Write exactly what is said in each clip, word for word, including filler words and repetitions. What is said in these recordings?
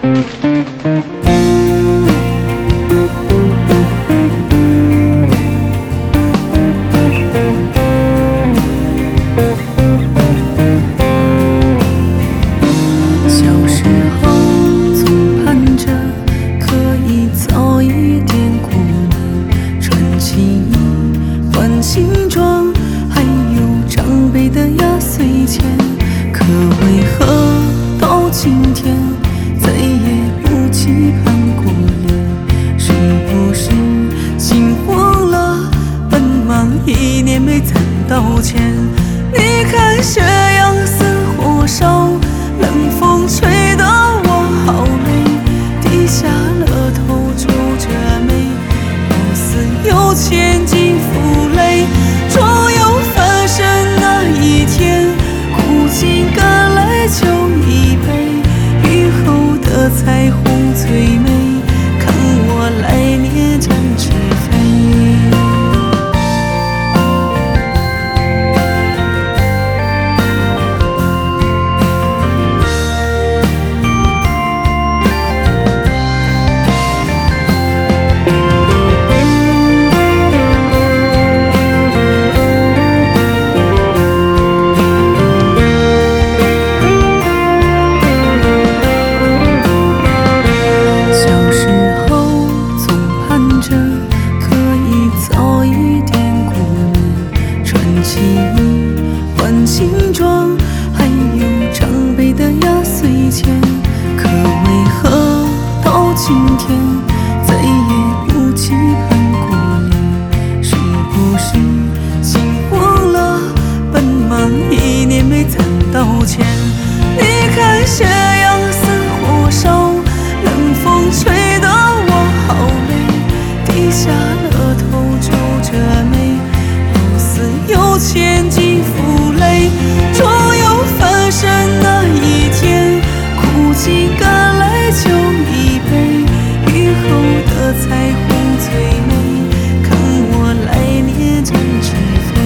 新装，还有长辈的压岁钱，可为何到今天再也不期盼过年？是不是心慌了，奔忙一年没攒到钱？你看斜阳似火烧，冷风吹得我好累，低下了头皱着眉，好似有千金负累。终有翻身那一天，苦尽甘来酒一杯，雨后的彩虹最美，看我来年展翅飞。换新装，还有长辈的压岁钱，可为何到今天再也不期盼过年？是不是心慌了，奔忙一年没攒到钱？你看斜阳似火烧，冷风吹得我好累，低下了头皱着眉，好似有千金负累。终有翻身那一天，苦尽甘来酒一杯，雨后的彩虹最美，看我来年展翅飞。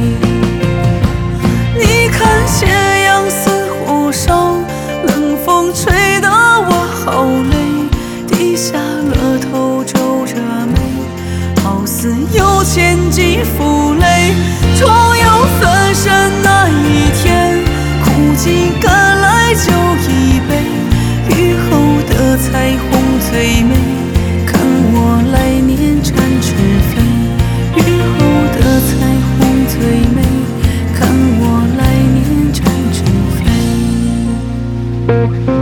你看斜阳似火烧，冷风吹得我好累，低下了头皱着眉，好似有千金负累。终有翻身那一天，苦尽甘来酒一杯，雨后的彩虹最美，看我来年展翅飞。雨后的彩虹最美，看我来年展翅飞。